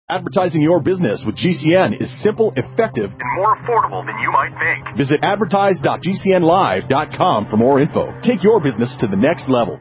Advertising your business with GCN is simple, effective, and more affordable than you might think. Visit advertise.gcnlive.com for more info. Take your business to the next level.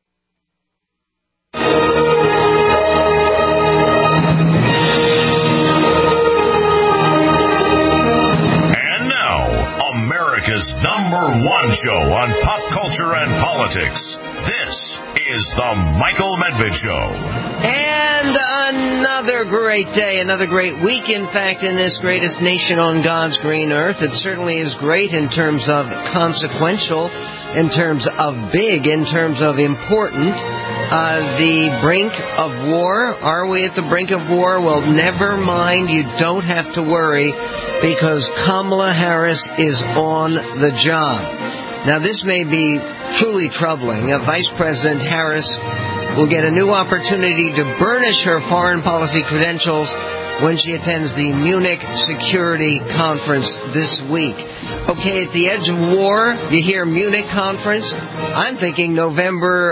And now, America's #1 show on pop culture and politics. This is the Michael Medved Show. And another great day, another great week, in fact, in this greatest nation on God's green earth. It certainly is great in terms of consequential, in terms of big, in terms of important. The brink of war. Are we at the brink of war? Well, never mind. You don't have to worry because Kamala Harris is on the job. Now, this may be truly troubling. Vice President Harris will get a new opportunity to burnish her foreign policy credentials when she attends the Munich Security Conference this week. Okay, at the edge of war, you hear Munich Conference. I'm thinking September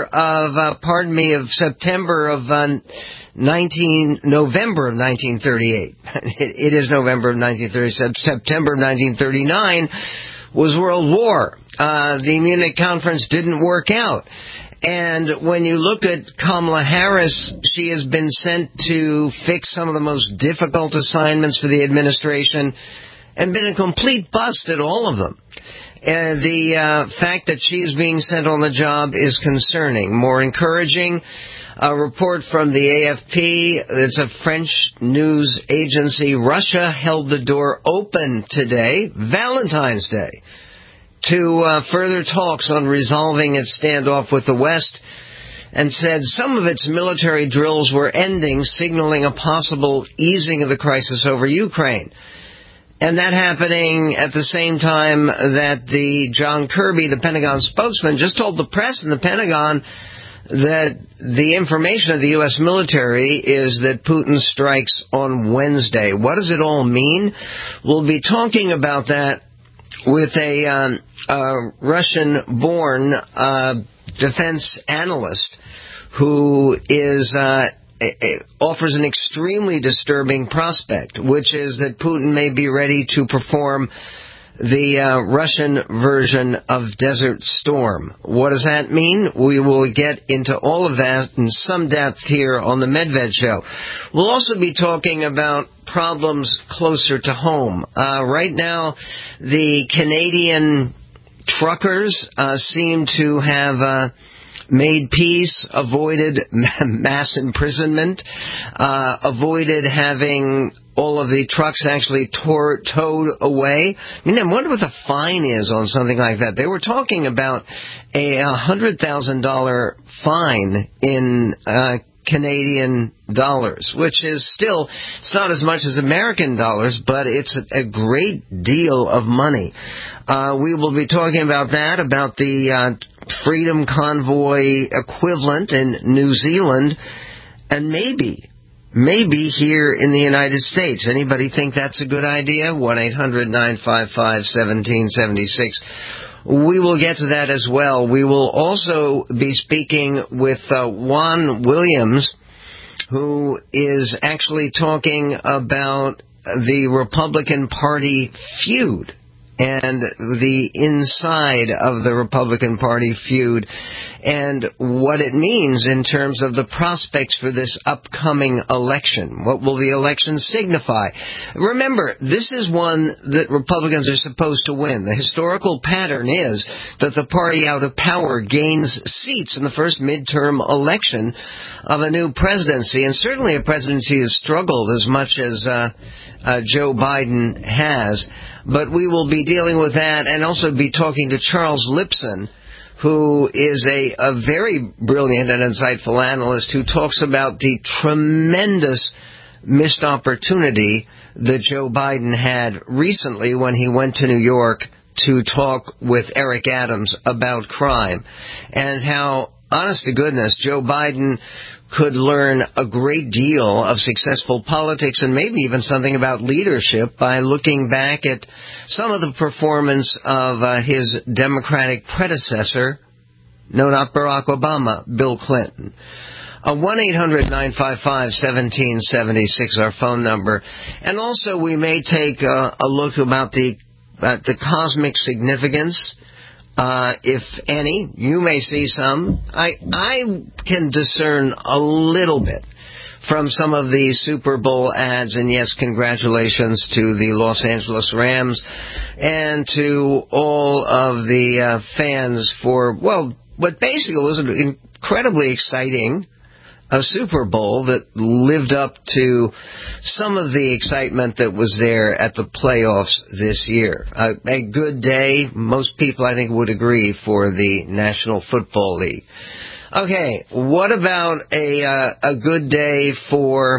of 1938. It is November of 1930. September of 1939 was World War. The Munich Conference didn't work out. And when you look at Kamala Harris, she has been sent to fix some of the most difficult assignments for the administration and been a complete bust at all of them. The fact that she's being sent on the job is concerning. More encouraging, a report from the AFP, it's a French news agency. Russia held the door open today, Valentine's Day, to further talks on resolving its standoff with the West, and said some of its military drills were ending, signaling a possible easing of the crisis over Ukraine. And that happening at the same time that the John Kirby, the Pentagon spokesman, just told the press in the Pentagon that the information of the U.S. military is that Putin strikes on Wednesday. What does it all mean? We'll be talking about that with a Russian-born defense analyst who offers an extremely disturbing prospect, which is that Putin may be ready to perform the Russian version of Desert Storm. What does that mean? We will get into all of that in some depth here on the Medved Show. We'll also be talking about problems closer to home. Right now, the Canadian truckers seem to have made peace, avoided mass imprisonment, avoided having all of the trucks actually towed away. I mean, I wonder what the fine is on something like that. They were talking about a $100,000 fine in Canadian dollars, which is still, it's not as much as American dollars, but it's a great deal of money. We will be talking about that, about the Freedom Convoy equivalent in New Zealand, and maybe here in the United States. Anybody think that's a good idea? 1-800-955-1776. We will get to that as well. We will also be speaking with Juan Williams, who is actually talking about the Republican Party feud and the inside of the Republican Party feud and what it means in terms of the prospects for this upcoming election. What will the election signify? Remember, this is one that Republicans are supposed to win. The historical pattern is that the party out of power gains seats in the first midterm election of a new presidency, and certainly a presidency has struggled as much as Joe Biden has. But we will be dealing with that and also be talking to Charles Lipson, who is a very brilliant and insightful analyst who talks about the tremendous missed opportunity that Joe Biden had recently when he went to New York to talk with Eric Adams about crime, and how, honest to goodness, Joe Biden could learn a great deal of successful politics and maybe even something about leadership by looking back at some of the performance of his Democratic predecessor, no, not Barack Obama, Bill Clinton. 1-800-955-1776, our phone number. And also we may take a look about the cosmic significance, if any. You may see some. I can discern a little bit from some of the Super Bowl ads, and yes, congratulations to the Los Angeles Rams and to all of the fans for, well, what basically was an incredibly exciting Super Bowl that lived up to some of the excitement that was there at the playoffs this year. A good day, most people I think would agree, for the National Football League. Okay, what about a good day for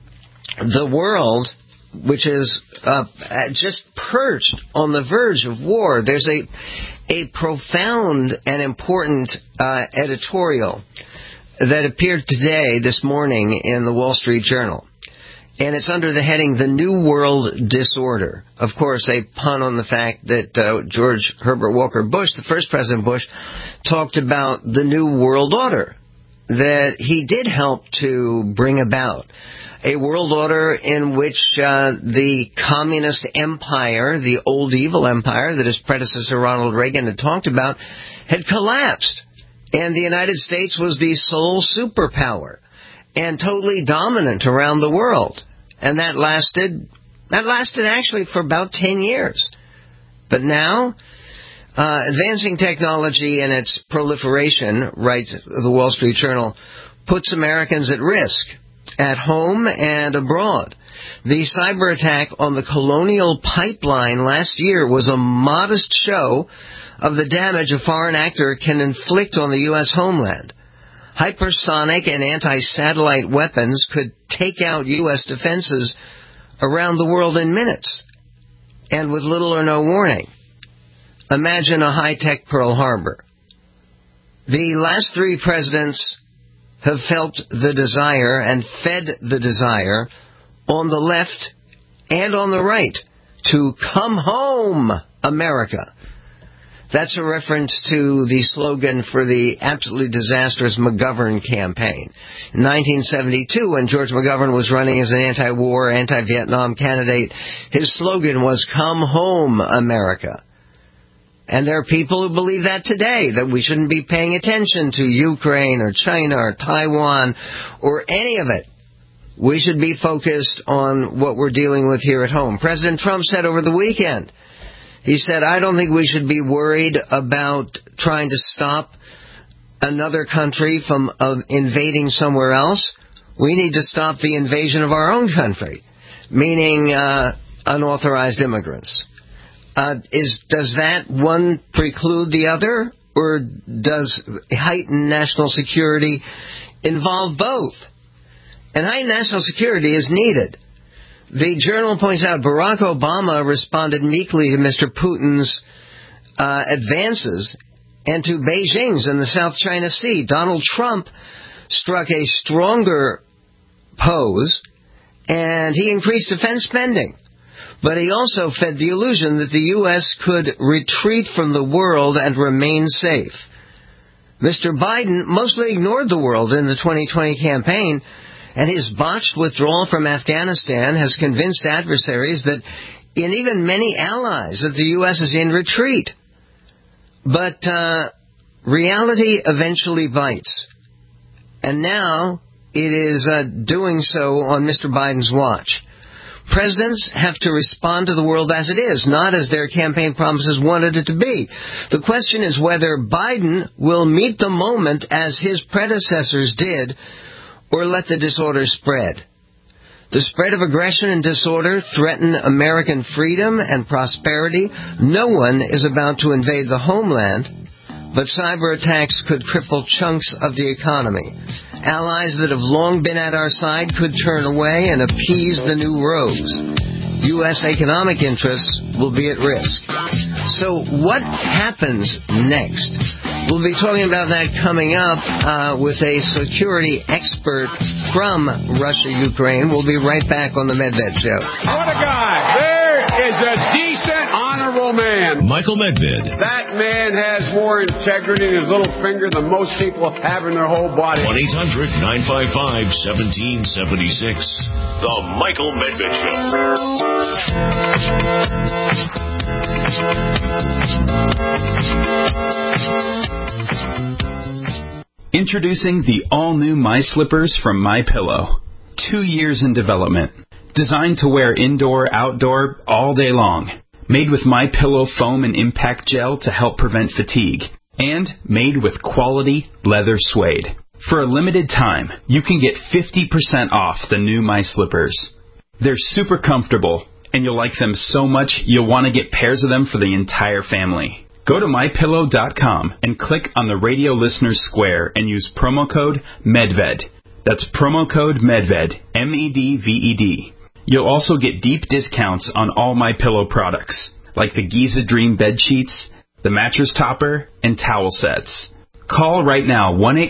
the world, which is just perched on the verge of war? There's a profound and important editorial that appeared this morning in the Wall Street Journal. And it's under the heading, The New World Disorder. Of course, a pun on the fact that George Herbert Walker Bush, the first President Bush, talked about the New World Order that he did help to bring about. A world order in which the communist empire, the old evil empire that his predecessor Ronald Reagan had talked about, had collapsed. And the United States was the sole superpower and totally dominant around the world. And that lasted actually for about 10 years. But now, advancing technology and its proliferation, writes the Wall Street Journal, puts Americans at risk, at home and abroad. The cyber attack on the Colonial Pipeline last year was a modest show of the damage a foreign actor can inflict on the U.S. homeland. Hypersonic and anti-satellite weapons could take out U.S. defenses around the world in minutes, and with little or no warning. Imagine a high-tech Pearl Harbor. The last three presidents have felt the desire and fed the desire on the left and on the right to come home, America. That's a reference to the slogan for the absolutely disastrous McGovern campaign. In 1972, when George McGovern was running as an anti-war, anti-Vietnam candidate, his slogan was, "Come home, America." And there are people who believe that today, that we shouldn't be paying attention to Ukraine or China or Taiwan or any of it. We should be focused on what we're dealing with here at home. President Trump said over the weekend, he said, I don't think we should be worried about trying to stop another country from invading somewhere else. We need to stop the invasion of our own country, meaning unauthorized immigrants. Does that one preclude the other, or does heightened national security involve both? And heightened national security is needed. The journal points out Barack Obama responded meekly to Mr. Putin's advances and to Beijing's in the South China Sea. Donald Trump struck a stronger pose, and he increased defense spending. But he also fed the illusion that the U.S. could retreat from the world and remain safe. Mr. Biden mostly ignored the world in the 2020 campaign, and his botched withdrawal from Afghanistan has convinced adversaries that, and even many allies, that the U.S. is in retreat. But reality eventually bites. And now it is doing so on Mr. Biden's watch. Presidents have to respond to the world as it is, not as their campaign promises wanted it to be. The question is whether Biden will meet the moment as his predecessors did, or let the disorder spread. The spread of aggression and disorder threaten American freedom and prosperity. No one is about to invade the homeland, but cyber attacks could cripple chunks of the economy. Allies that have long been at our side could turn away and appease the new rogues. U.S. economic interests will be at risk. So what happens next? We'll be talking about that coming up with a security expert from Russia, Ukraine. We'll be right back on the MedVet Show. What a guy. There is a decent, honorable man. Michael Medved. That man has more integrity in his little finger than most people have in their whole body. 1-800-955-1776. The Michael Medved Show. Introducing the all-new My Slippers from MyPillow. 2 years in development. Designed to wear indoor, outdoor, all day long. Made with MyPillow foam and impact gel to help prevent fatigue. And made with quality leather suede. For a limited time, you can get 50% off the new My Slippers. They're super comfortable, and you'll like them so much you'll want to get pairs of them for the entire family. Go to MyPillow.com and click on the radio listener square and use promo code MEDVED. That's promo code MEDVED, MEDVED. You'll also get deep discounts on all MyPillow products, like the Giza Dream bed sheets, the mattress topper, and towel sets. Call right now,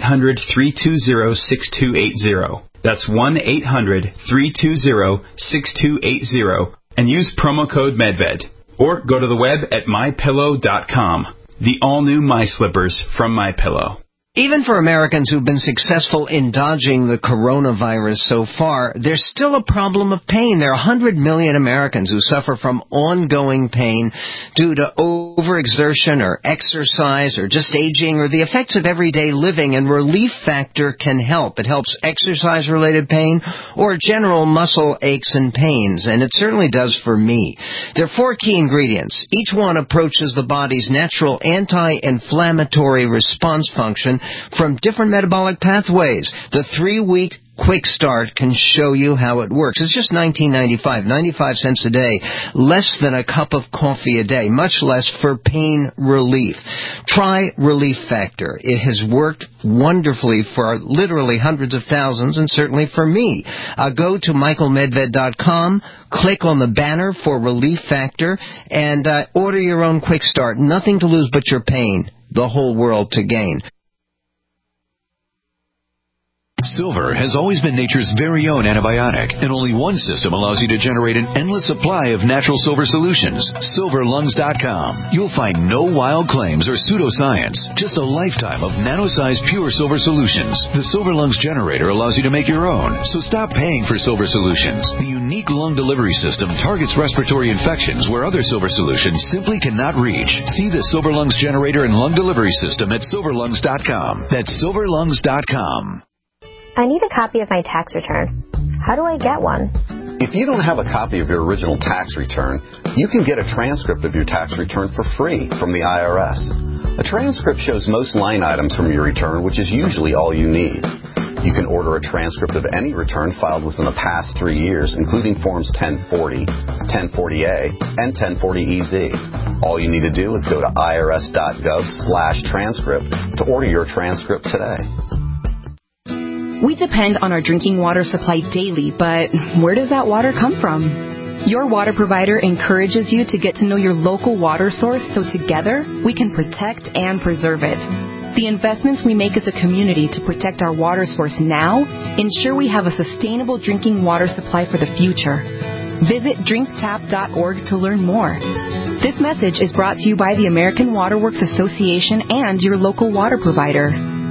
1-800-320-6280. That's 1-800-320-6280, and use promo code MEDVED. Or go to the web at MyPillow.com. The all-new My Slippers from MyPillow. Even for Americans who've been successful in dodging the coronavirus so far, there's still a problem of pain. There are 100 million Americans who suffer from ongoing pain due to overexertion or exercise or just aging or the effects of everyday living, and Relief Factor can help. It helps exercise-related pain or general muscle aches and pains, and it certainly does for me. There are 4 key ingredients. Each one approaches the body's natural anti-inflammatory response function from different metabolic pathways. The 3-week Quick Start can show you how it works. It's just $19.95, 95 cents a day, less than a cup of coffee a day, much less for pain relief. Try Relief Factor. It has worked wonderfully for literally hundreds of thousands, and certainly for me. Go to michaelmedved.com, click on the banner for Relief Factor, and order your own Quick Start. Nothing to lose but your pain. The whole world to gain. Silver has always been nature's very own antibiotic, and only one system allows you to generate an endless supply of natural silver solutions. SilverLungs.com. You'll find no wild claims or pseudoscience, just a lifetime of nano-sized pure silver solutions. The Silver Lungs generator allows you to make your own, so stop paying for silver solutions. The unique lung delivery system targets respiratory infections where other silver solutions simply cannot reach. See the Silver Lungs generator and lung delivery system at SilverLungs.com. That's SilverLungs.com. I need a copy of my tax return. How do I get one? If you don't have a copy of your original tax return, you can get a transcript of your tax return for free from the IRS. A transcript shows most line items from your return, which is usually all you need. You can order a transcript of any return filed within the past 3 years, including Forms 1040, 1040A, and 1040EZ. All you need to do is go to irs.gov/transcript to order your transcript today. We depend on our drinking water supply daily, but where does that water come from? Your water provider encourages you to get to know your local water source so together we can protect and preserve it. The investments we make as a community to protect our water source now ensure we have a sustainable drinking water supply for the future. Visit drinktap.org to learn more. This message is brought to you by the American Water Works Association and your local water provider.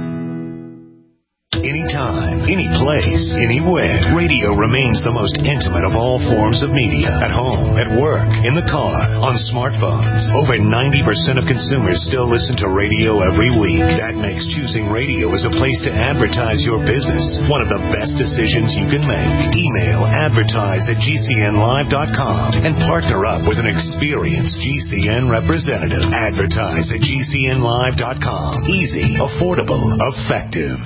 Anytime, any place, anywhere. Radio remains the most intimate of all forms of media. At home, at work, in the car, on smartphones. Over 90% of consumers still listen to radio every week. That makes choosing radio as a place to advertise your business one of the best decisions you can make. Email advertise@gcnlive.com and partner up with an experienced GCN representative. Advertise@gcnlive.com. Easy, affordable, effective.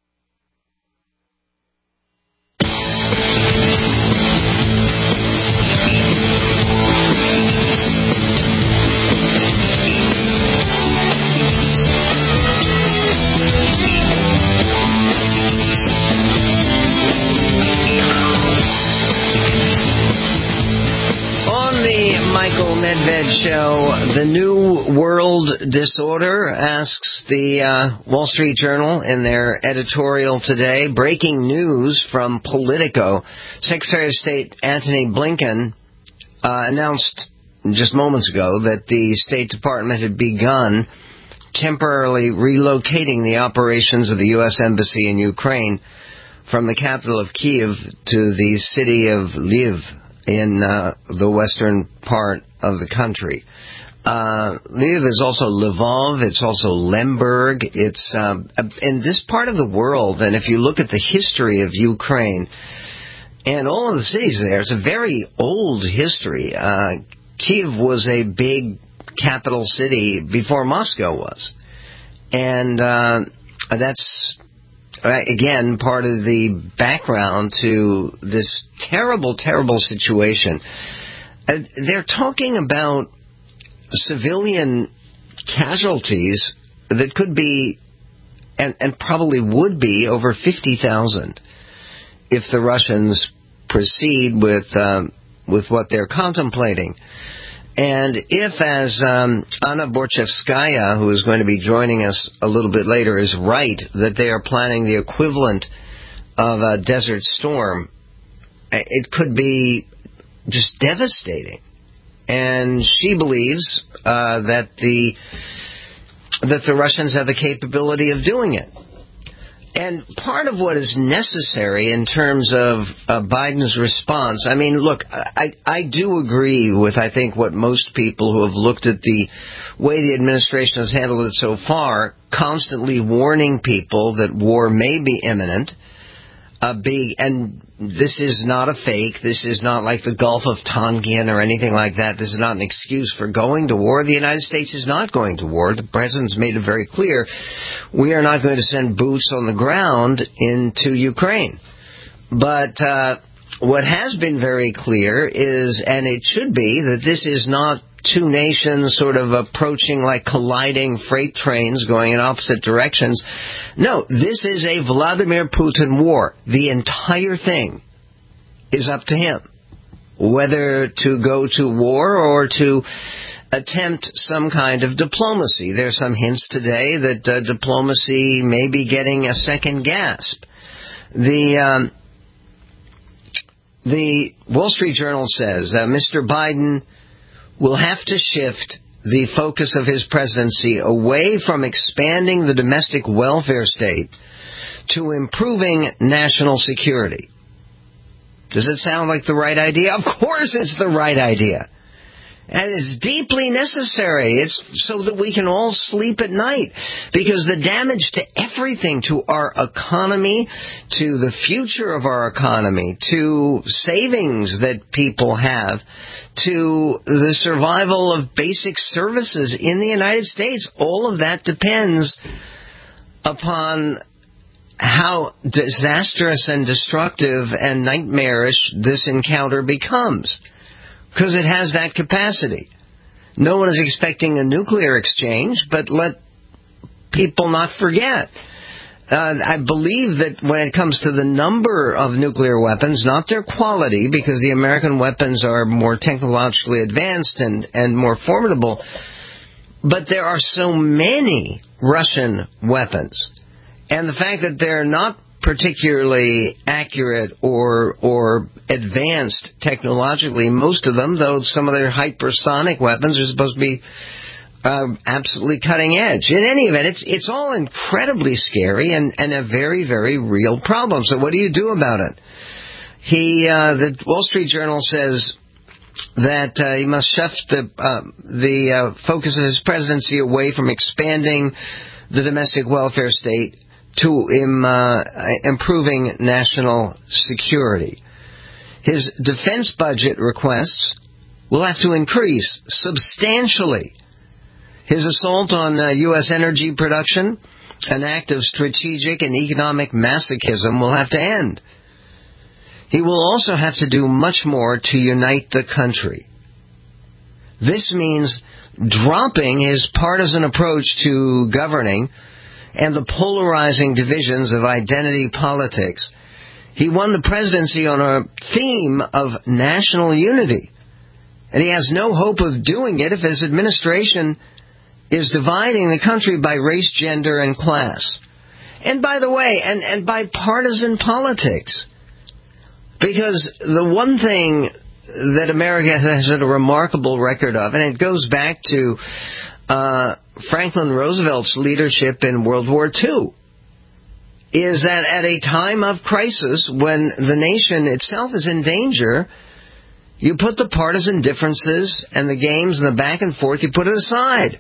Michael Medved Show. The New World Disorder, asks the Wall Street Journal in their editorial today. Breaking news from Politico. Secretary of State Antony Blinken announced just moments ago that the State Department had begun temporarily relocating the operations of the U.S. Embassy in Ukraine from the capital of Kyiv to the city of Lviv in the western part of the country. Lviv is also Lvov, it's also Lemberg, it's in this part of the world, and if you look at the history of Ukraine and all of the cities there, it's a very old history. Kyiv was a big capital city before Moscow was. And that's, again, part of the background to this terrible, terrible situation. They're talking about civilian casualties that could be, and probably would be, over 50,000 if the Russians proceed with what they're contemplating. And if, as Anna Borchevskaya, who is going to be joining us a little bit later, is right, that they are planning the equivalent of a Desert Storm, it could be just devastating. And she believes that the Russians have the capability of doing it. And part of what is necessary in terms of Biden's response, I mean, look, I do agree with, I think, what most people who have looked at the way the administration has handled it so far, constantly warning people that war may be imminent, and this is not a fake, this is not like the Gulf of Tonkin or anything like that, this is not an excuse for going to war. The United States is not going to war. The President's made it very clear, we are not going to send boots on the ground into Ukraine. But what has been very clear is, and it should be, that this is not two nations sort of approaching like colliding freight trains going in opposite directions. No, this is a Vladimir Putin war. The entire thing is up to him, whether to go to war or to attempt some kind of diplomacy. There are some hints today that diplomacy may be getting a second gasp. The Wall Street Journal says Mr. Biden will have to shift the focus of his presidency away from expanding the domestic welfare state to improving national security. Does it sound like the right idea? Of course it's the right idea. And it's deeply necessary. It's so that we can all sleep at night. Because the damage to everything, to our economy, to the future of our economy, to savings that people have, to the survival of basic services in the United States, all of that depends upon how disastrous and destructive and nightmarish this encounter becomes. Because it has that capacity. No one is expecting a nuclear exchange, but let people not forget. I believe that when it comes to the number of nuclear weapons, not their quality, because the American weapons are more technologically advanced and more formidable, but there are so many Russian weapons. And the fact that they're not particularly accurate or advanced technologically, most of them, though some of their hypersonic weapons are supposed to be absolutely cutting edge. In any event, it's all incredibly scary and a very, very real problem. So what do you do about it? The Wall Street Journal says that he must shift the focus of his presidency away from expanding the domestic welfare state to improving national security. His defense budget requests will have to increase substantially. His assault on U.S. energy production, an act of strategic and economic masochism, will have to end. He will also have to do much more to unite the country. This means dropping his partisan approach to governing and the polarizing divisions of identity politics. He won the presidency on a theme of national unity, and he has no hope of doing it if his administration is dividing the country by race, gender, and class. And by the way, and by partisan politics. Because the one thing that America has had a remarkable record of, and it goes back to Franklin Roosevelt's leadership in World War II, is that at a time of crisis, when the nation itself is in danger, you put the partisan differences and the games and the back and forth, you put it aside.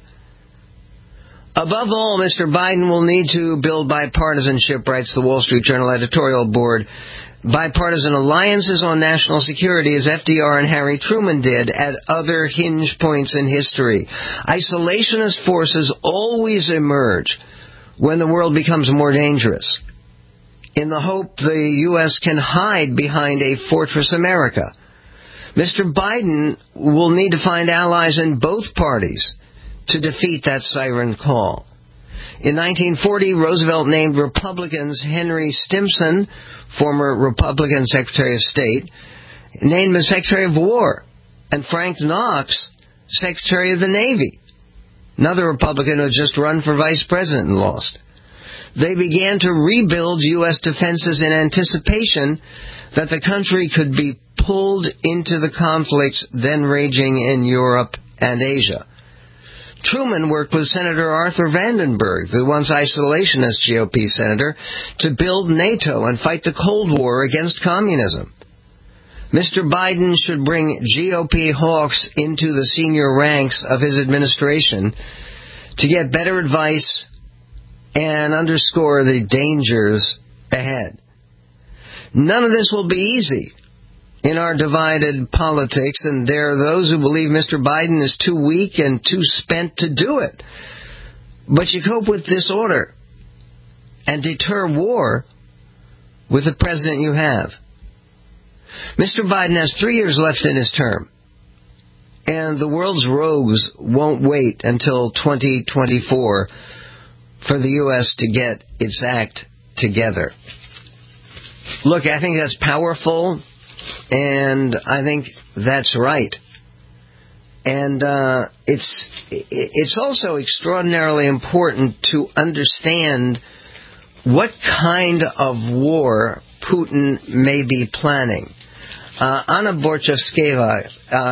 Above all, Mr. Biden will need to build bipartisanship, writes the Wall Street Journal editorial board, bipartisan alliances on national security, as FDR and Harry Truman did at other hinge points in history. Isolationist forces always emerge when the world becomes more dangerous, in the hope the U.S. can hide behind a Fortress America. Mr. Biden will need to find allies in both parties to defeat that siren call. In 1940, Roosevelt named Republicans Henry Stimson, former Republican Secretary of State, named as Secretary of War, and Frank Knox, Secretary of the Navy, another Republican who had just run for vice president and lost. They began to rebuild U.S. defenses in anticipation that the country could be pulled into the conflicts then raging in Europe and Asia. Truman worked with Senator Arthur Vandenberg, the once isolationist GOP senator, to build NATO and fight the Cold War against communism. Mr. Biden should bring GOP hawks into the senior ranks of his administration to get better advice and underscore the dangers ahead. None of this will be easy in our divided politics, and there are those who believe Mr. Biden is too weak and too spent to do it. But you cope with disorder and deter war with the president you have. Mr. Biden has 3 years left in his term, and the world's rogues won't wait until 2024 for the U.S. to get its act together. Look, I think that's powerful, and I think that's right. And it's also extraordinarily important to understand what kind of war Putin may be planning. Anna Borchevskaya,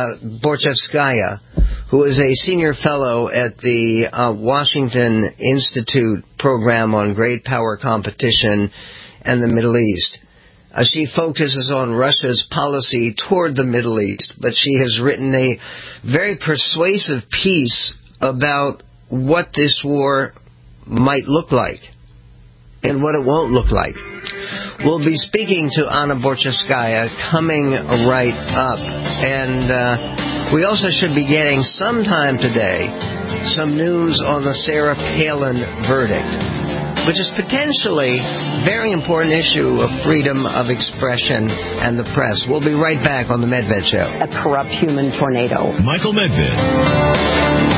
who is a senior fellow at the Washington Institute program on great power competition and the Middle East. She focuses on Russia's policy toward the Middle East, but she has written a very persuasive piece about what this war might look like and what it won't look like. We'll be speaking to Anna Borchevskaya coming right up, and we also should be getting sometime today some news on the Sarah Palin verdict, which is potentially a very important issue of freedom of expression and the press. We'll be right back on the Medved Show. A corrupt human tornado. Michael Medved.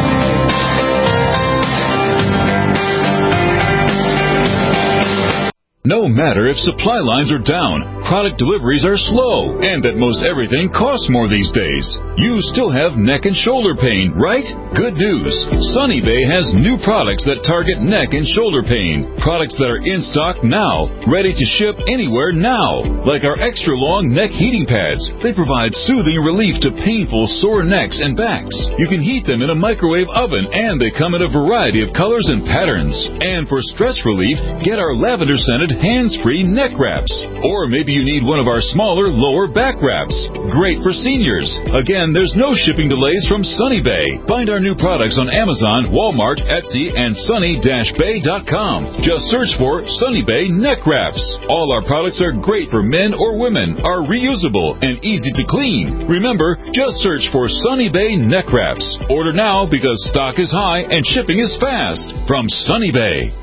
No matter if supply lines are down, product deliveries are slow, and that most everything costs more these days, you still have neck and shoulder pain, right? Good news. Sunny Bay has new products that target neck and shoulder pain. Products that are in stock now, ready to ship anywhere now. Like our extra long neck heating pads. They provide soothing relief to painful sore necks and backs. You can heat them in a microwave oven, and they come in a variety of colors and patterns. And for stress relief, get our lavender scented hands-free neck wraps. Or maybe you need one of our smaller lower back wraps. Great for seniors. Again, there's no shipping delays from Sunny Bay. Find our new products on Amazon, Walmart, Etsy, and sunny-bay.com. Just search for Sunny Bay neck wraps. All our products are great for men or women, are reusable, and easy to clean. Remember, just search for Sunny Bay neck wraps. Order now because stock is high and shipping is fast. From Sunny Bay.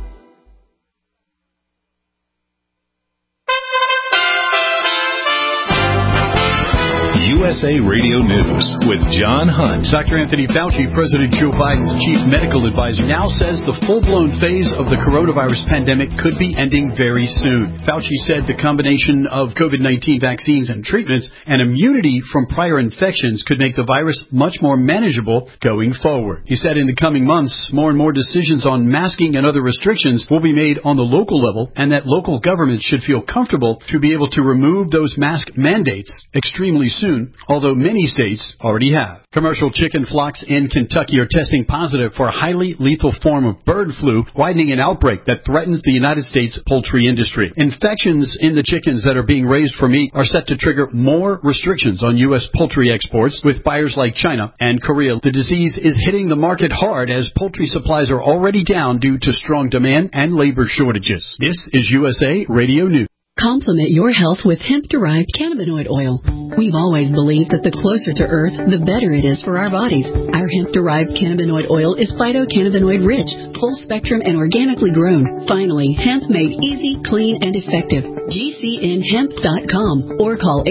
USA Radio News with John Hunt. Dr. Anthony Fauci, President Joe Biden's chief medical advisor, now says the full-blown phase of the coronavirus pandemic could be ending very soon. Fauci said the combination of COVID-19 vaccines and treatments and immunity from prior infections could make the virus much more manageable going forward. He said in the coming months, more and more decisions on masking and other restrictions will be made on the local level, and that local governments should feel comfortable to be able to remove those mask mandates extremely soon, soon, although many states already have. Commercial chicken flocks in Kentucky are testing positive for a highly lethal form of bird flu, widening an outbreak that threatens the United States poultry industry. Infections in the chickens that are being raised for meat are set to trigger more restrictions on U.S. poultry exports, with buyers like China and Korea. The disease is hitting the market hard as poultry supplies are already down due to strong demand and labor shortages. This is USA Radio News. Complement your health with hemp-derived cannabinoid oil. We've always believed that the closer to Earth, the better it is for our bodies. Our hemp-derived cannabinoid oil is phytocannabinoid-rich, full-spectrum, and organically grown. Finally, hemp made easy, clean, and effective. GCNhemp.com or call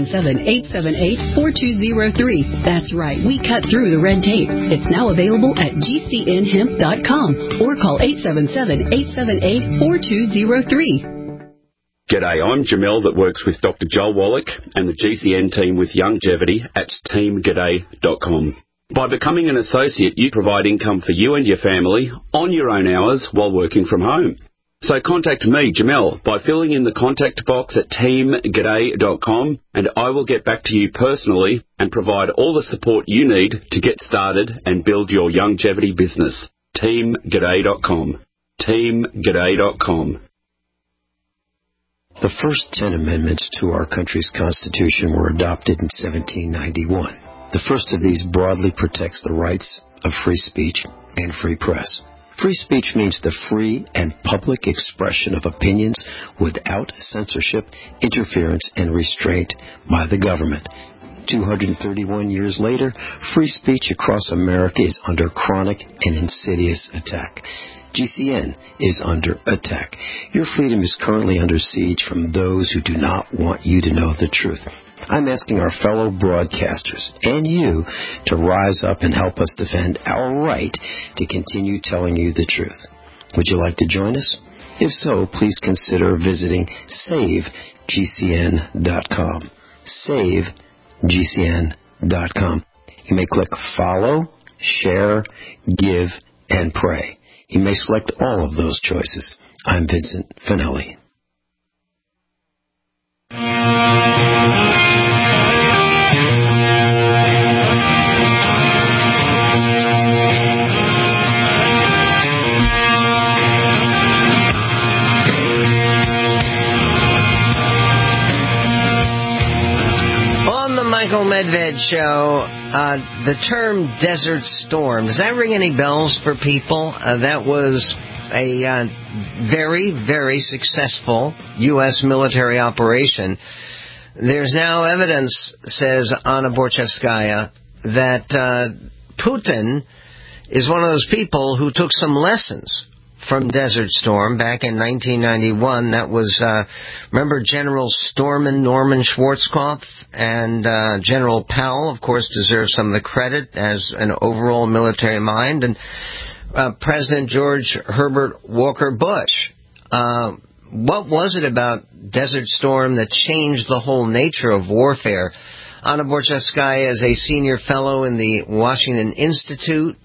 877-878-4203. That's right, we cut through the red tape. It's now available at GCNhemp.com or call 877-878-4203. G'day, I'm Jamel that works with Dr. Joel Wallach and the GCN team with Longevity at teamg'day.com. By becoming an associate, you provide income for you and your family on your own hours while working from home. So contact me, Jamel, by filling in the contact box at teamg'day.com, and I will get back to you personally and provide all the support you need to get started and build your longevity business. teamg'day.com. teamg'day.com. The first 10 amendments to our country's Constitution were adopted in 1791. The first of these broadly protects the rights of free speech and free press. Free speech means the free and public expression of opinions without censorship, interference, and restraint by the government. 231 years later, free speech across America is under chronic and insidious attack. GCN is under attack. Your freedom is currently under siege from those who do not want you to know the truth. I'm asking our fellow broadcasters and you to rise up and help us defend our right to continue telling you the truth. Would you like to join us? If so, please consider visiting SaveGCN.com. SaveGCN.com. You may click follow, share, give, and pray. You may select all of those choices. I'm Vincent Finelli. On the Michael Medved Show, the term Desert Storm, does that ring any bells for people? That was a very, very successful U.S. military operation. There's now evidence, says Anna Borchevskaya, that Putin is one of those people who took some lessons from Desert Storm back in 1991. That was, remember General Stormin Norman Schwarzkopf, and General Powell, of course, deserves some of the credit as an overall military mind, and President George Herbert Walker Bush. What was it about Desert Storm that changed the whole nature of warfare? Anna Borchevskaya is a senior fellow in the Washington Institute.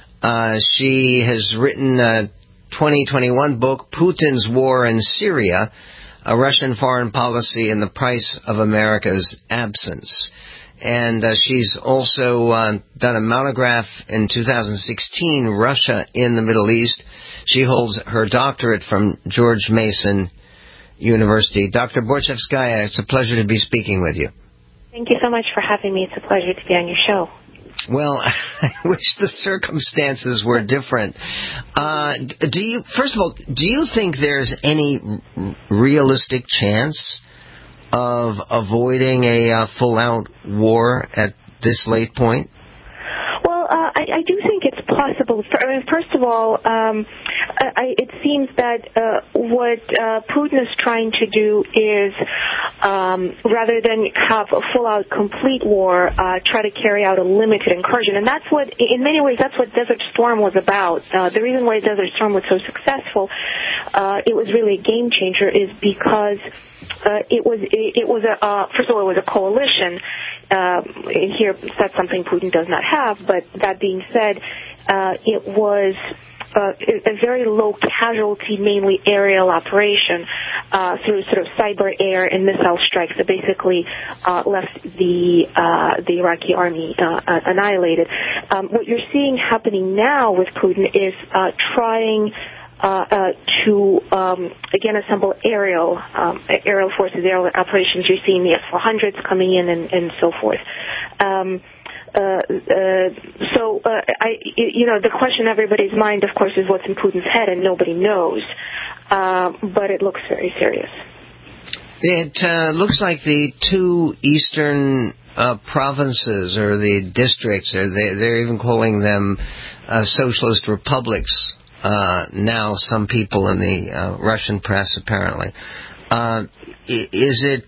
She has written a 2021 book, Putin's War in Syria, a Russian Foreign Policy and the Price of America's Absence. And she's also done a monograph in 2016, Russia in the Middle East. She holds her doctorate from George Mason University. Dr. Borchevskaya, it's a pleasure to be speaking with you. Thank you so much for having me. It's a pleasure to be on your show. Well, I wish the circumstances were different. First of all, do you think there's any realistic chance of avoiding a full-out war at this late point? Well, I do think it's possible. First of all, it seems that what Putin is trying to do is, rather than have a full-out complete war, try to carry out a limited incursion. And that's what, in many ways, that's what Desert Storm was about. The reason why Desert Storm was so successful, it was really a game changer, is because it was first of all, it was a coalition. Here, that's something Putin does not have. But that being said, it was a very low casualty, mainly aerial operation through sort of cyber, air, and missile strikes that basically left the Iraqi army annihilated. What you're seeing happening now with Putin is trying to again assemble aerial forces, aerial operations. You're seeing the S-400s coming in and so forth. The question in everybody's mind, of course, is what's in Putin's head, and nobody knows. But it looks very serious. It looks like the two eastern provinces, or the districts, or they're even calling them socialist republics now, some people in the Russian press, apparently. Is it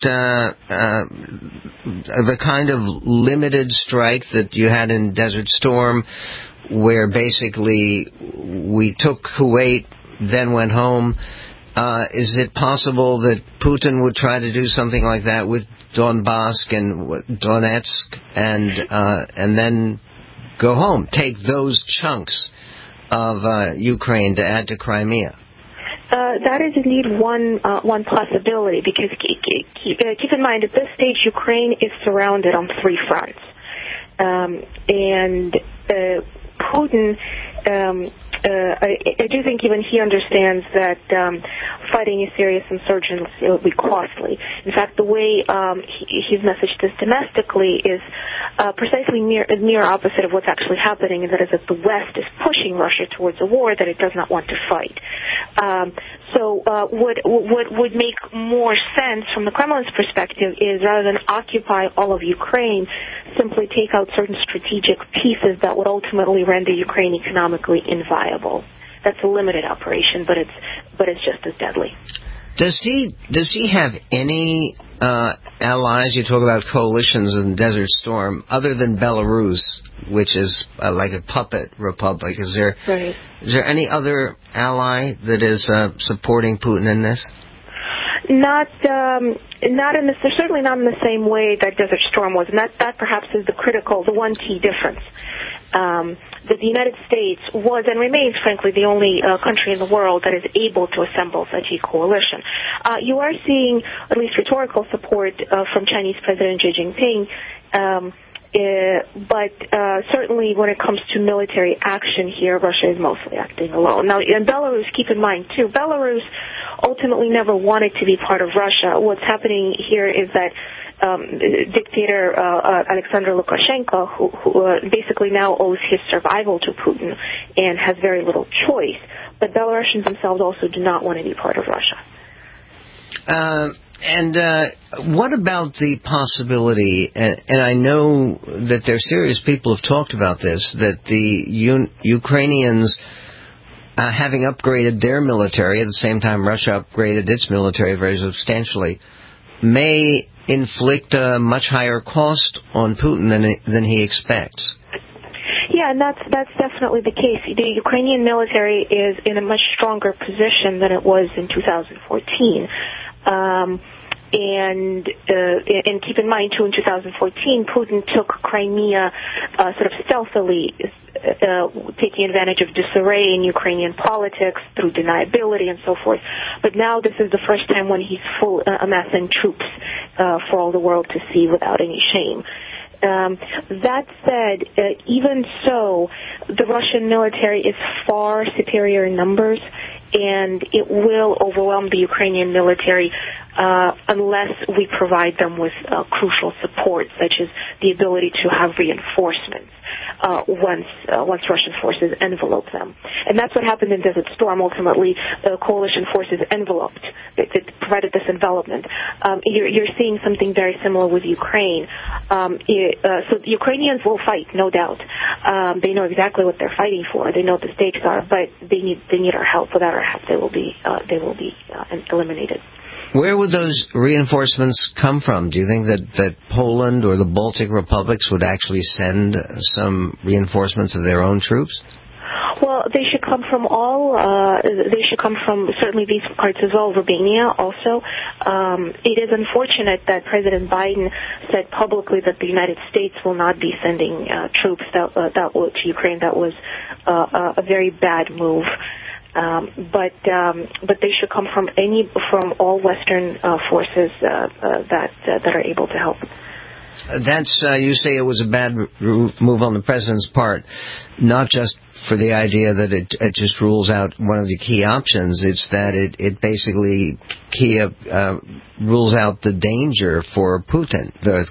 the kind of limited strike that you had in Desert Storm, where basically we took Kuwait, then went home? Is it possible that Putin would try to do something like that with Donbass and Donetsk, and then go home, take those chunks of Ukraine to add to Crimea? That is indeed one possibility, because keep in mind, at this stage, Ukraine is surrounded on three fronts. And Putin, I do think even he understands that fighting a serious insurgency will be costly. In fact, the way he's messaged this domestically is precisely near opposite of what's actually happening, and that is that the West is pushing Russia towards a war that it does not want to fight. So what would make more sense from the Kremlin's perspective is, rather than occupy all of Ukraine, simply take out certain strategic pieces that would ultimately render Ukraine economically inviable. That's a limited operation, but it's just as deadly. Does he have any allies? You talk about coalitions in Desert Storm, other than Belarus, which is like a puppet republic. Is there any other ally that is supporting Putin in this? Not in this. They're certainly not in the same way that Desert Storm was, and that perhaps is the one key difference. That the United States was and remains, frankly, the only country in the world that is able to assemble such a coalition. You are seeing at least rhetorical support from Chinese President Xi Jinping, but certainly when it comes to military action here, Russia is mostly acting alone. Now, in Belarus, keep in mind, too, Belarus ultimately never wanted to be part of Russia. What's happening here is that dictator Alexander Lukashenko, who basically now owes his survival to Putin and has very little choice. But Belarusians themselves also do not want to be part of Russia. And what about the possibility, and I know that there are serious people who have talked about this, that the Ukrainians, having upgraded their military, at the same time Russia upgraded its military very substantially, may inflict a much higher cost on Putin than he expects? Yeah, and that's definitely the case. The Ukrainian military is in a much stronger position than it was in 2014. And keep in mind, too, in 2014, Putin took Crimea sort of stealthily, taking advantage of disarray in Ukrainian politics through deniability and so forth. But now this is the first time when he's amassing troops for all the world to see without any shame. That said, even so, the Russian military is far superior in numbers, and it will overwhelm the Ukrainian military unless we provide them with crucial support, such as the ability to have reinforcements once Russian forces envelope them. And that's what happened in Desert Storm. Ultimately, coalition forces enveloped. It provided this envelopment. You're seeing something very similar with Ukraine. So the Ukrainians will fight, no doubt. They know exactly what they're fighting for. They know what the stakes are, but they need our help. Without our help, they will be eliminated. Where would those reinforcements come from? Do you think that Poland or the Baltic republics would actually send some reinforcements of their own troops? Well, they should come from all. They should come from certainly these parts as well. Romania also. It is unfortunate that President Biden said publicly that the United States will not be sending troops to Ukraine. That was a very bad move. But they should come from all Western forces that are able to help. That's you say it was a bad move on the president's part, not just for the idea that it just rules out one of the key options. It's that it basically rules out the danger for Putin, the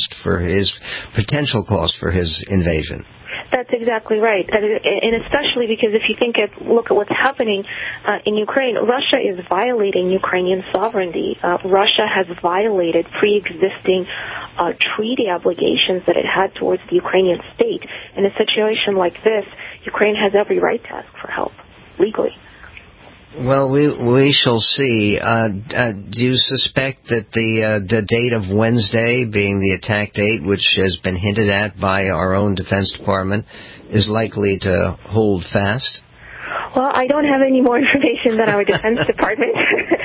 potential cost for his invasion. That's exactly right, and especially because if you look at what's happening in Ukraine, Russia is violating Ukrainian sovereignty. Russia has violated pre-existing treaty obligations that it had towards the Ukrainian state. In a situation like this, Ukraine has every right to ask for help legally. Well, we shall see. Do you suspect that the date of Wednesday being the attack date, which has been hinted at by our own Defense Department, is likely to hold fast? Well, I don't have any more information than our Defense Department,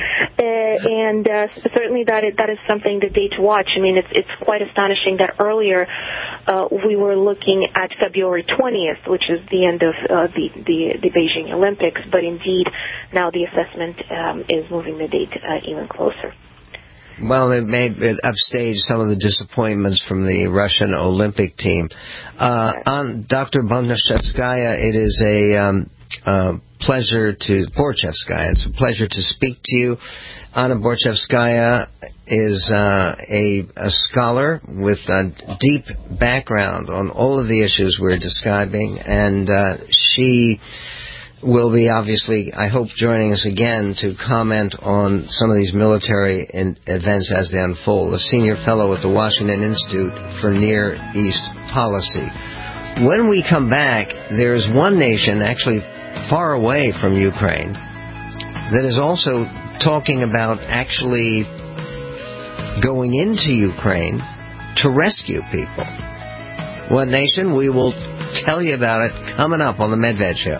and certainly that is something the day to watch. I mean, it's quite astonishing that earlier we were looking at February 20th, which is the end of the Beijing Olympics, but indeed now the assessment is moving the date even closer. Well, it may upstage some of the disappointments from the Russian Olympic team. On Dr. Borchevskaya, it is a pleasure to speak to you. Anna Borchevskaya is a scholar with a deep background on all of the issues we're describing, and she will be obviously, I hope, joining us again to comment on some of these military events as they unfold. A senior fellow at the Washington Institute for Near East Policy. When we come back, there is one nation actually far away from Ukraine that is also talking about actually going into Ukraine to rescue people. What nation? We will tell you about it coming up on the Medved Show.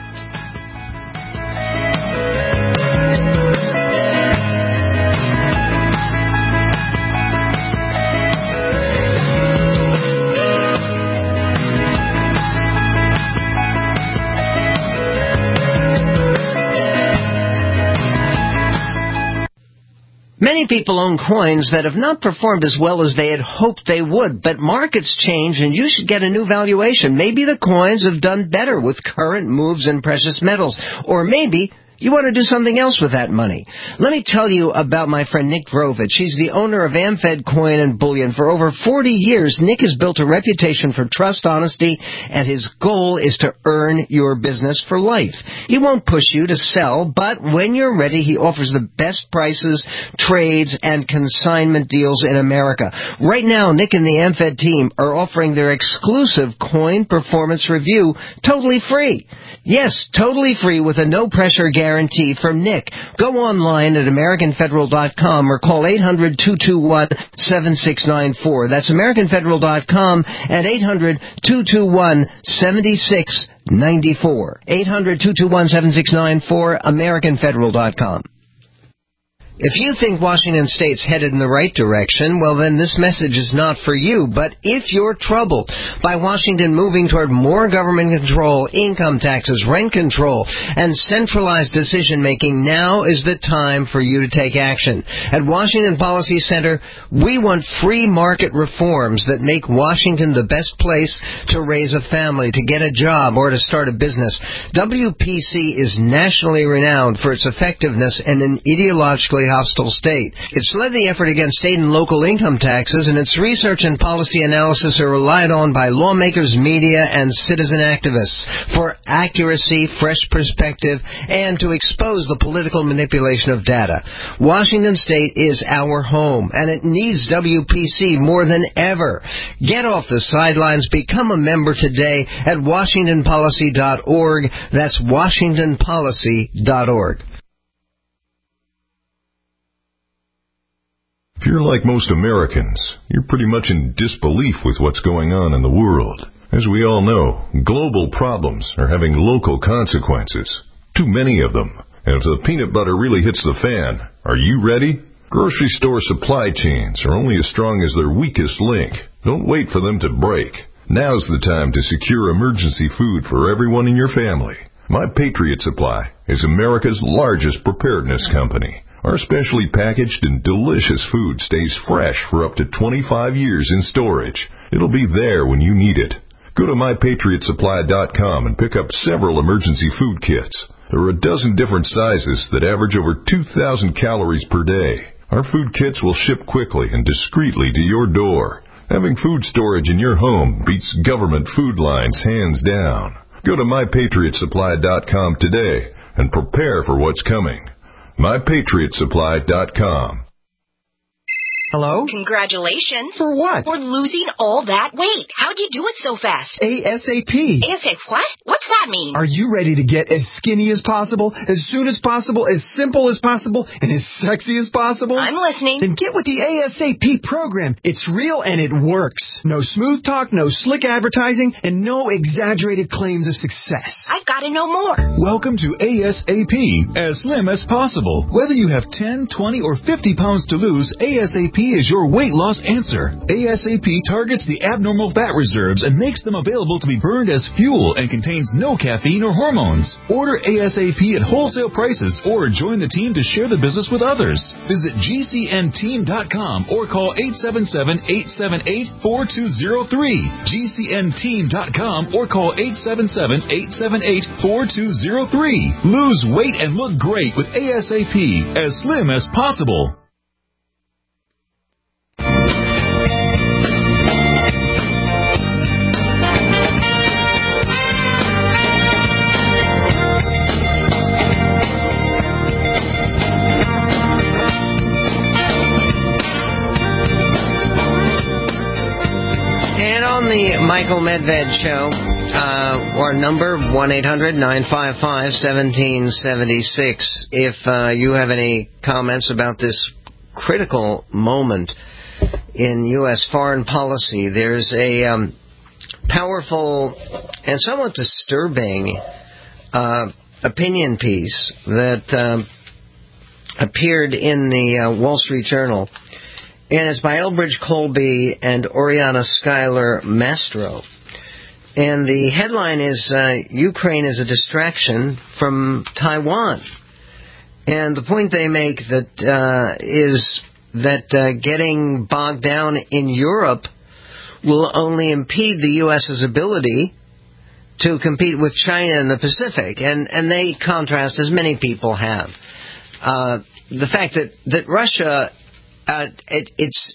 Many people own coins that have not performed as well as they had hoped they would, but markets change and you should get a new valuation. Maybe the coins have done better with current moves in precious metals, or maybe you want to do something else with that money. Let me tell you about my friend Nick Vrovich. He's the owner of AmFed Coin and Bullion. For over 40 years, Nick has built a reputation for trust, honesty, and his goal is to earn your business for life. He won't push you to sell, but when you're ready, he offers the best prices, trades, and consignment deals in America. Right now, Nick and the AmFed team are offering their exclusive coin performance review totally free. Yes, totally free with a no-pressure guarantee from Nick. Go online at AmericanFederal.com or call 800-221-7694. That's AmericanFederal.com and 800-221-7694. 800-221-7694, AmericanFederal.com. If you think Washington State's headed in the right direction, well then this message is not for you. But if you're troubled by Washington moving toward more government control, income taxes, rent control, and centralized decision-making, now is the time for you to take action. At Washington Policy Center, we want free market reforms that make Washington the best place to raise a family, to get a job, or to start a business. WPC is nationally renowned for its effectiveness in an ideologically hostile state. It's led the effort against state and local income taxes, and its research and policy analysis are relied on by lawmakers, media, and citizen activists for accuracy, fresh perspective, and to expose the political manipulation of data. Washington State is our home, and it needs WPC more than ever. Get off the sidelines. Become a member today at WashingtonPolicy.org. That's WashingtonPolicy.org. If you're like most Americans, you're pretty much in disbelief with what's going on in the world. As we all know, global problems are having local consequences. Too many of them. And if the peanut butter really hits the fan, are you ready? Grocery store supply chains are only as strong as their weakest link. Don't wait for them to break. Now's the time to secure emergency food for everyone in your family. My Patriot Supply is America's largest preparedness company. Our specially packaged and delicious food stays fresh for up to 25 years in storage. It'll be there when you need it. Go to MyPatriotSupply.com and pick up several emergency food kits. There are a dozen different sizes that average over 2,000 calories per day. Our food kits will ship quickly and discreetly to your door. Having food storage in your home beats government food lines hands down. Go to MyPatriotSupply.com today and prepare for what's coming. MyPatriotSupply.com. Hello? Congratulations. For what? For losing all that weight. How'd you do it so fast? ASAP. ASAP what? What's that mean? Are you ready to get as skinny as possible, as soon as possible, as simple as possible, and as sexy as possible? I'm listening. Then get with the ASAP program. It's real and it works. No smooth talk, no slick advertising, and no exaggerated claims of success. I've got to know more. Welcome to ASAP, as slim as possible. Whether you have 10, 20, or 50 pounds to lose, ASAP is your weight loss answer. ASAP targets the abnormal fat reserves and makes them available to be burned as fuel and contains no caffeine or hormones. Order ASAP at wholesale prices or join the team to share the business with others. Visit GCNteam.com or call 877-878-4203. GCNteam.com or call 877-878-4203. Lose weight and look great with ASAP, as slim as possible. The Michael Medved Show, our number 1-800-955-1776. If you have any comments about this critical moment in U.S. foreign policy, there's a powerful and somewhat disturbing opinion piece that appeared in the Wall Street Journal. And it's by Elbridge Colby and Oriana Schuyler Mastro. And the headline is, Ukraine is a distraction from Taiwan. And the point they make is that getting bogged down in Europe will only impede the U.S.'s ability to compete with China in the Pacific. And they contrast, as many people have, the fact that Russia... it's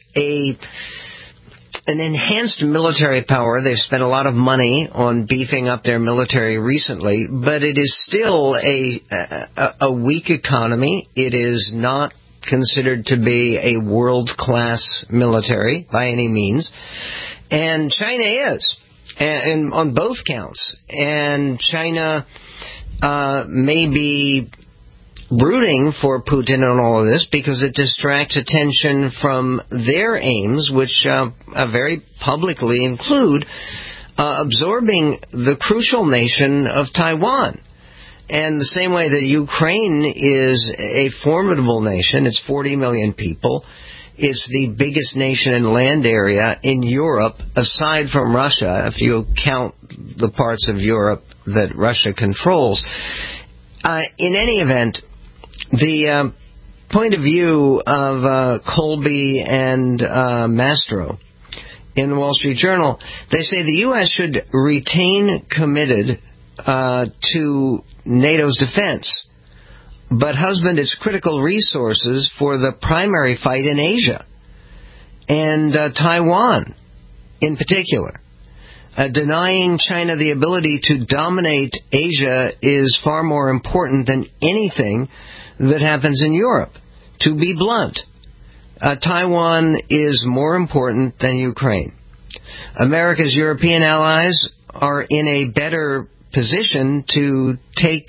an enhanced military power. They've spent a lot of money on beefing up their military recently, but it is still a weak economy. It is not considered to be a world-class military by any means. And China is, and on both counts. And China may be rooting for Putin on all of this because it distracts attention from their aims, which very publicly include absorbing the crucial nation of Taiwan. And the same way that Ukraine is a formidable nation, it's 40 million people, it's the biggest nation in land area in Europe, aside from Russia, if you count the parts of Europe that Russia controls. In any event, the point of view of Colby and Mastro in the Wall Street Journal, they say the U.S. should retain committed to NATO's defense, but husband its critical resources for the primary fight in Asia and Taiwan in particular. Denying China the ability to dominate Asia is far more important than anything that happens in Europe. To be blunt, Taiwan is more important than Ukraine. America's European allies are in a better position to take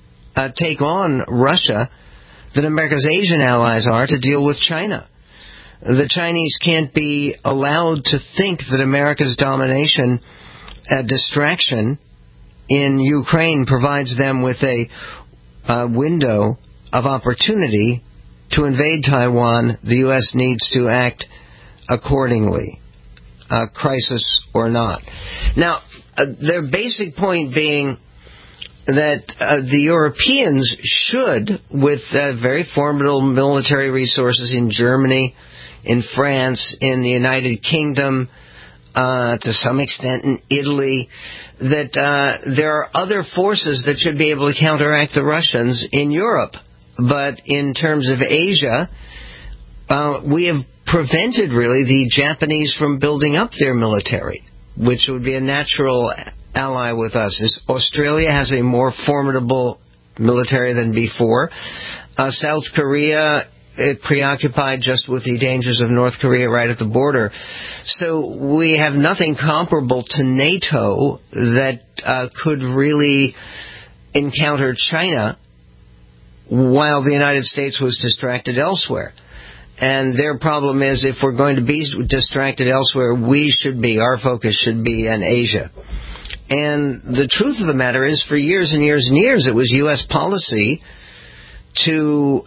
on Russia than America's Asian allies are to deal with China. The Chinese can't be allowed to think that America's domination, a distraction in Ukraine, provides them with a window of opportunity to invade Taiwan. The U.S. needs to act accordingly, crisis or not. Now, their basic point being that the Europeans should, with very formidable military resources in Germany, in France, in the United Kingdom, to some extent in Italy, that there are other forces that should be able to counteract the Russians in Europe. But in terms of Asia, we have prevented, really, the Japanese from building up their military, which would be a natural ally with us. Australia has a more formidable military than before. South Korea, preoccupied just with the dangers of North Korea right at the border. So we have nothing comparable to NATO that could really encounter China while the United States was distracted elsewhere. And their problem is, if we're going to be distracted elsewhere, our focus should be in Asia. And the truth of the matter is, for years and years and years, it was U.S. policy to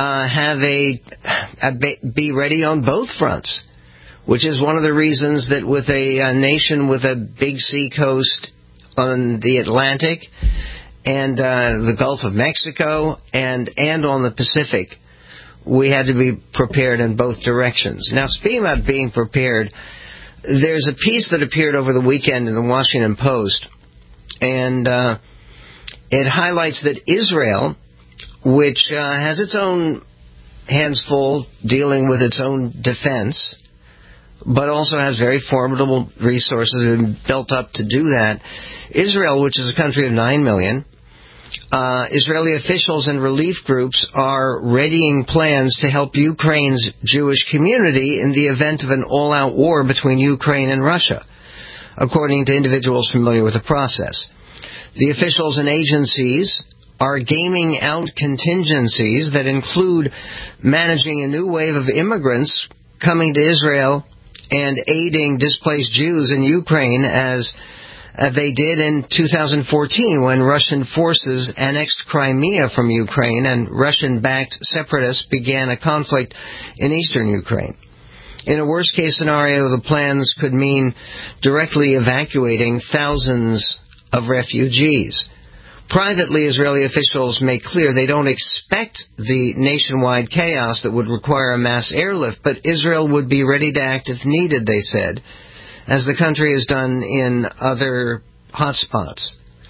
be ready on both fronts, which is one of the reasons that with a nation with a big sea coast on the Atlantic and the Gulf of Mexico and on the Pacific, we had to be prepared in both directions. Now, speaking about being prepared, there's a piece that appeared over the weekend in the Washington Post, and it highlights that Israel, which has its own hands full dealing with its own defense, but also has very formidable resources and built up to do that. Israel, which is a country of 9 million, Israeli officials and relief groups are readying plans to help Ukraine's Jewish community in the event of an all-out war between Ukraine and Russia, according to individuals familiar with the process. The officials and agencies are gaming out contingencies that include managing a new wave of immigrants coming to Israel and aiding displaced Jews in Ukraine as they did in 2014 when Russian forces annexed Crimea from Ukraine and Russian-backed separatists began a conflict in eastern Ukraine. In a worst-case scenario, the plans could mean directly evacuating thousands of refugees. Privately, Israeli officials make clear they don't expect the nationwide chaos that would require a mass airlift, but Israel would be ready to act if needed, they said, as the country has done in other hotspots.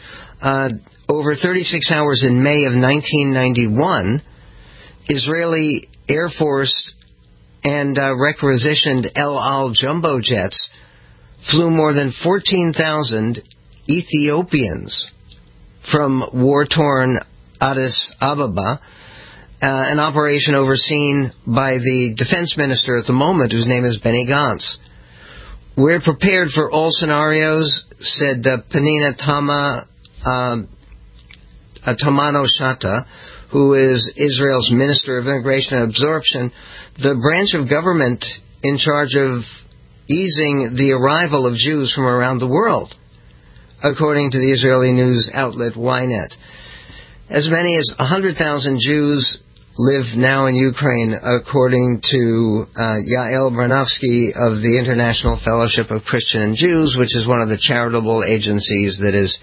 Over 36 hours in May of 1991, Israeli Air Force and requisitioned El Al jumbo jets flew more than 14,000 Ethiopians from war-torn Addis Ababa, an operation overseen by the defense minister at the moment, whose name is Benny Gantz. We're prepared for all scenarios, said Penina Tamano-Shata, who is Israel's Minister of Immigration and Absorption, the branch of government in charge of easing the arrival of Jews from around the world, according to the Israeli news outlet Ynet. As many as 100,000 Jews live now in Ukraine, according to Yael Branovsky of the International Fellowship of Christian and Jews, which is one of the charitable agencies that is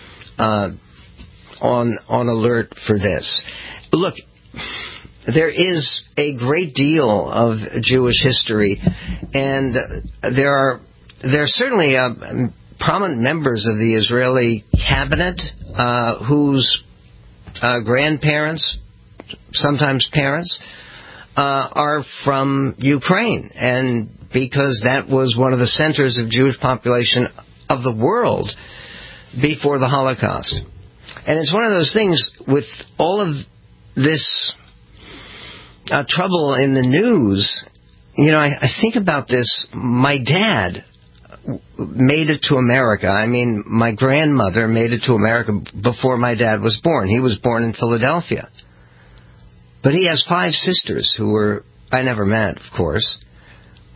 on alert for this. Look, there is a great deal of Jewish history, and there are certainly prominent members of the Israeli cabinet whose grandparents, sometimes parents, are from Ukraine, and because that was one of the centers of Jewish population of the world before the Holocaust. And it's one of those things with all of this trouble in the news. You know, I think about this. My dad made it to America. I mean, my grandmother made it to America before my dad was born. He was born in Philadelphia. But he has 5 sisters who I never met, of course.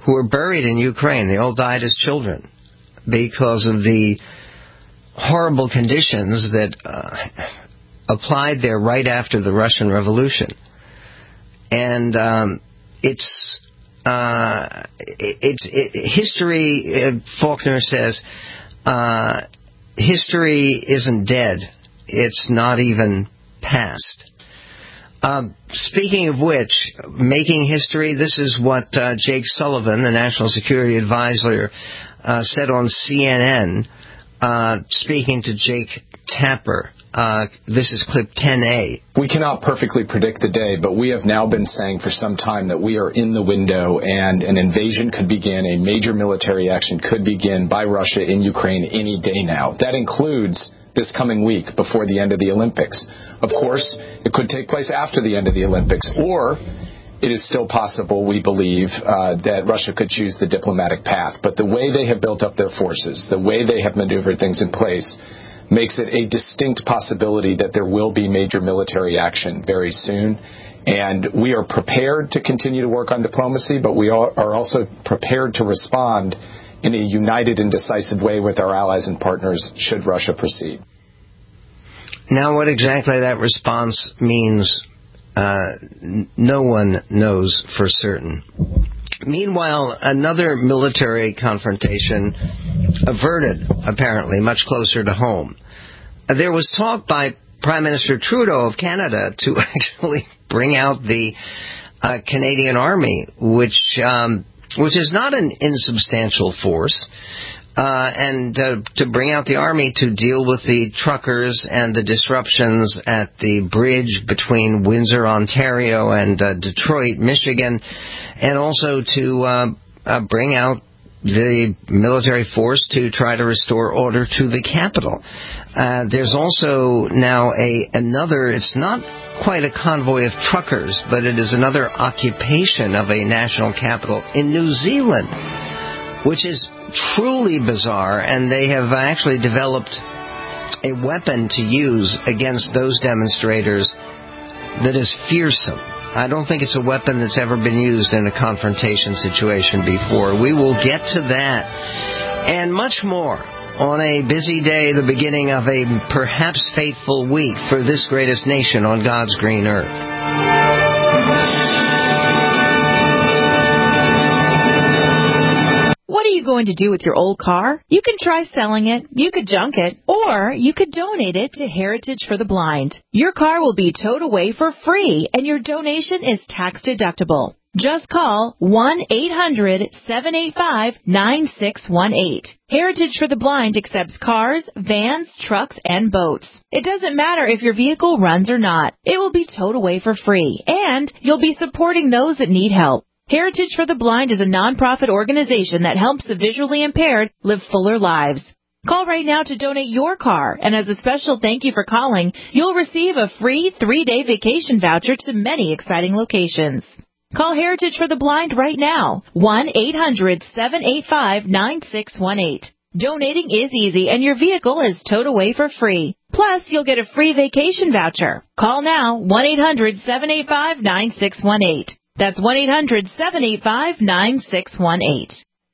who were buried in Ukraine. They all died as children because of the horrible conditions that applied there right after the Russian Revolution. And history, Faulkner says, history isn't dead. It's not even past. Speaking of which, making history, this is what Jake Sullivan, the National Security Advisor, said on CNN, speaking to Jake Tapper. This is clip 10A. We cannot perfectly predict the day, but we have now been saying for some time that we are in the window and an invasion could begin, a major military action could begin by Russia in Ukraine any day now. That includes this coming week before the end of the Olympics. Of course, it could take place after the end of the Olympics, or it is still possible, we believe, that Russia could choose the diplomatic path. But the way they have built up their forces, the way they have maneuvered things in place, makes it a distinct possibility that there will be major military action very soon. And we are prepared to continue to work on diplomacy, but we are also prepared to respond in a united and decisive way with our allies and partners should Russia proceed. Now, what exactly that response means, no one knows for certain. Meanwhile, another military confrontation averted, apparently, much closer to home. There was talk by Prime Minister Trudeau of Canada to actually bring out the Canadian Army, which is not an insubstantial force, and to bring out the Army to deal with the truckers and the disruptions at the bridge between Windsor, Ontario, and Detroit, Michigan, and also to bring out the military force to try to restore order to the capital. There's also now another, it's not quite a convoy of truckers, but it is another occupation of a national capital in New Zealand, which is truly bizarre, and they have actually developed a weapon to use against those demonstrators that is fearsome. I don't think it's a weapon that's ever been used in a confrontation situation before. We will get to that and much more on a busy day, the beginning of a perhaps fateful week for this greatest nation on God's green earth. What are you going to do with your old car? You can try selling it, you could junk it, or you could donate it to Heritage for the Blind. Your car will be towed away for free, and your donation is tax deductible. Just call 1-800-785-9618. Heritage for the Blind accepts cars, vans, trucks, and boats. It doesn't matter if your vehicle runs or not. It will be towed away for free, and you'll be supporting those that need help. Heritage for the Blind is a nonprofit organization that helps the visually impaired live fuller lives. Call right now to donate your car, and as a special thank you for calling, you'll receive a free 3-day vacation voucher to many exciting locations. Call Heritage for the Blind right now, 1-800-785-9618. Donating is easy, and your vehicle is towed away for free. Plus, you'll get a free vacation voucher. Call now, 1-800-785-9618. That's 1-800-785-9618.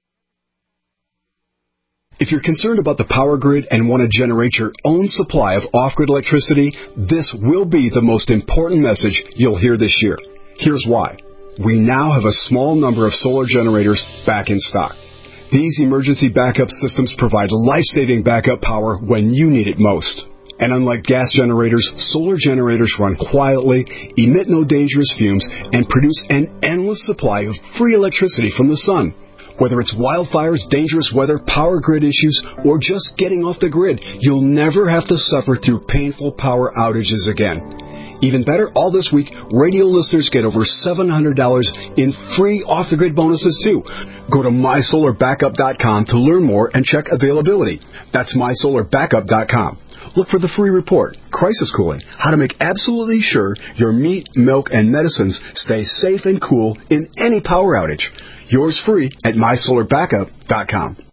If you're concerned about the power grid and want to generate your own supply of off-grid electricity, this will be the most important message you'll hear this year. Here's why. We now have a small number of solar generators back in stock. These emergency backup systems provide life-saving backup power when you need it most. And unlike gas generators, solar generators run quietly, emit no dangerous fumes, and produce an endless supply of free electricity from the sun. Whether it's wildfires, dangerous weather, power grid issues, or just getting off the grid, you'll never have to suffer through painful power outages again. Even better, all this week, radio listeners get over $700 in free off-the-grid bonuses, too. Go to mysolarbackup.com to learn more and check availability. That's mysolarbackup.com. Look for the free report, Crisis Cooling, how to make absolutely sure your meat, milk, and medicines stay safe and cool in any power outage. Yours free at mysolarbackup.com.